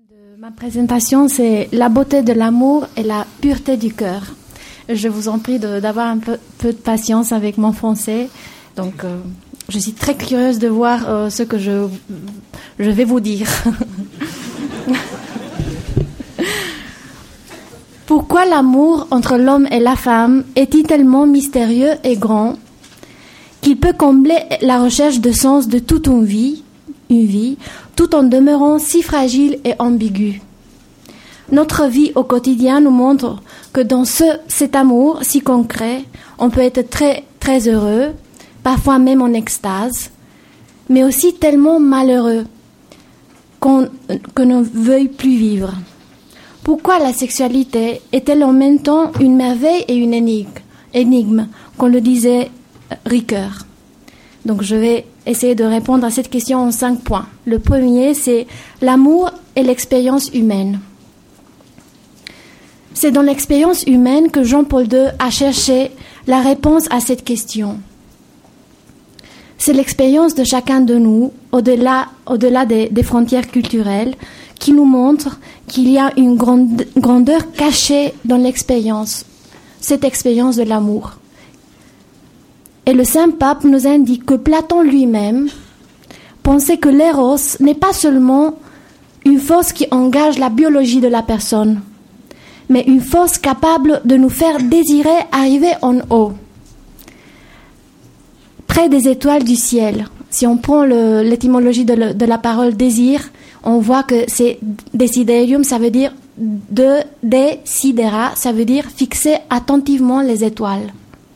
Ma présentation, c'est la beauté de l'amour et la pureté du cœur. Je vous en prie d'avoir un peu de patience avec mon français. Donc, je suis très curieuse de voir ce que je vais vous dire. Pourquoi l'amour entre l'homme et la femme est-il tellement mystérieux et grand qu'il peut combler la recherche de sens de toute une vie, tout en demeurant si fragile et ambigu? Notre vie au quotidien nous montre que dans cet amour si concret, on peut être très, très heureux, parfois même en extase, mais aussi tellement malheureux qu'on ne veuille plus vivre. Pourquoi la sexualité est-elle en même temps une merveille et une énigme, comme le disait Ricoeur? Donc je vais essayer de répondre à cette question en 5 points. Le premier, c'est l'amour et l'expérience humaine. C'est dans l'expérience humaine que Jean-Paul II a cherché la réponse à cette question. C'est l'expérience de chacun de nous, au-delà des frontières culturelles, qui nous montre qu'il y a une grandeur cachée dans l'expérience, cette expérience de l'amour. Et le Saint-Pape nous indique que Platon lui-même pensait que l'éros n'est pas seulement une force qui engage la biologie de la personne, mais une force capable de nous faire désirer arriver en haut, près des étoiles du ciel. Si on prend l'étymologie de la parole désir, on voit que c'est desiderium, ça veut dire desidera, ça veut dire fixer attentivement les étoiles.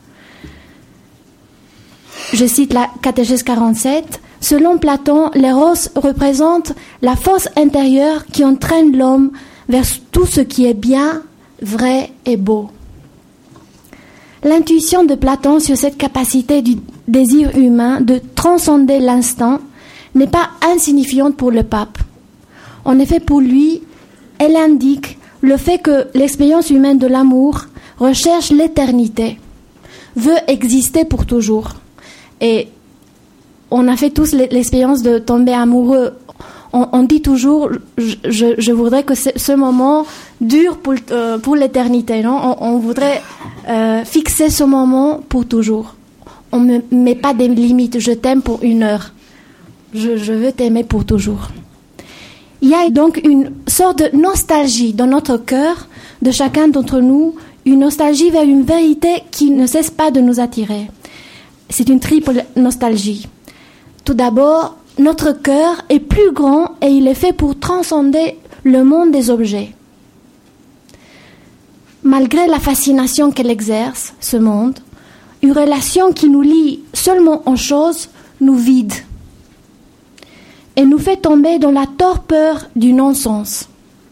Je cite la Catéchèse 47. Selon Platon, l'éros représente la force intérieure qui entraîne l'homme vers tout ce qui est bien, vrai et beau. L'intuition de Platon sur cette capacité du désir humain de transcender l'instant n'est pas insignifiante pour le pape. En effet, pour lui, elle indique le fait que l'expérience humaine de l'amour recherche l'éternité, veut exister pour toujours. Et on a fait tous l'expérience de tomber amoureux. On dit toujours, je voudrais que ce moment dure pour l'éternité. Non, on voudrait fixer ce moment pour toujours. On ne met pas des limites. Je t'aime pour 1 heure. Je veux t'aimer pour toujours. Il y a donc une sorte de nostalgie dans notre cœur de chacun d'entre nous, une nostalgie vers une vérité qui ne cesse pas de nous attirer. C'est une triple nostalgie. Tout d'abord, notre cœur est plus grand et il est fait pour transcender le monde des objets. Malgré la fascination qu'elle exerce, ce monde, une relation qui nous lie seulement en choses nous vide et nous fait tomber dans la torpeur du non-sens.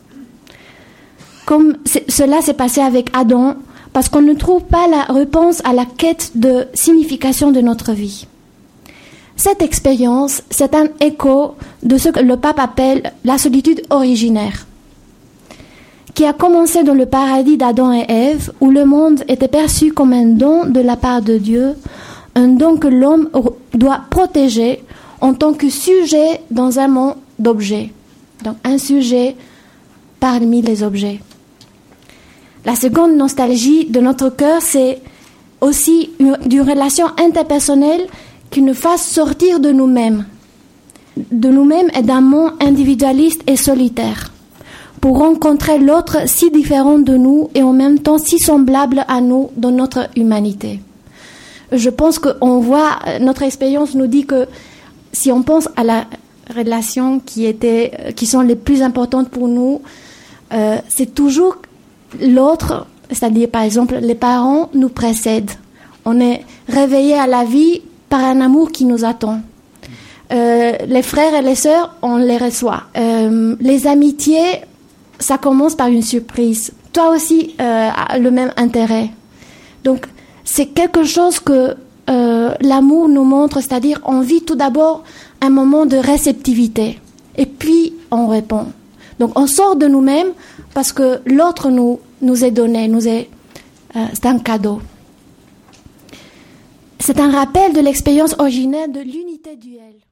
Comme cela s'est passé avec Adam, parce qu'on ne trouve pas la réponse à la quête de signification de notre vie. Cette expérience, c'est un écho de ce que le pape appelle la solitude originaire, qui a commencé dans le paradis d'Adam et Ève, où le monde était perçu comme un don de la part de Dieu, un don que l'homme doit protéger en tant que sujet dans un monde d'objets. Donc un sujet parmi les objets. La seconde nostalgie de notre cœur, c'est aussi une relation interpersonnelle qui nous fasse sortir de nous-mêmes et d'un monde individualiste et solitaire, pour rencontrer l'autre si différent de nous et en même temps si semblable à nous dans notre humanité. Je pense qu'on voit, notre expérience nous dit que si on pense à la relation qui sont les plus importantes pour nous, c'est toujours l'autre, c'est-à-dire par exemple les parents nous précèdent. On est réveillé à la vie par un amour qui nous attend. Les frères et les sœurs, on les reçoit. Les amitiés, ça commence par une surprise. Toi aussi, a le même intérêt. Donc, c'est quelque chose que l'amour nous montre, c'est-à-dire on vit tout d'abord un moment de réceptivité. Et puis, on répond. Donc, on sort de nous-mêmes parce que l'autre nous est donné, c'est un cadeau. C'est un rappel de l'expérience originelle de l'unité duelle.